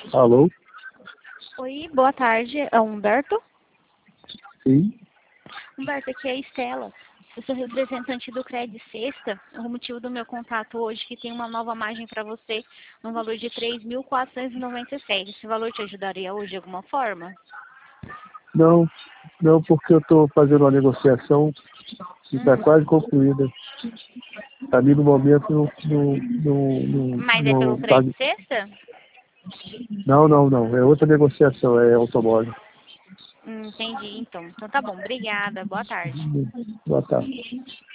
Alô? Oi, boa tarde. É o Humberto? Sim. Humberto, aqui é a Estela. Eu sou representante do Cred Sexta. O motivo do meu contato hoje é que tem uma nova margem para você no valor de 3.497. Esse valor te ajudaria hoje de alguma forma? Não, não, porque eu estou fazendo uma negociação que está quase concluída. Ali no momento Mas é pelo tá- Cred Sexta? não. É outra negociação, é automóvel. Entendi, então. Então tá bom. Obrigada. Boa tarde. Boa tarde.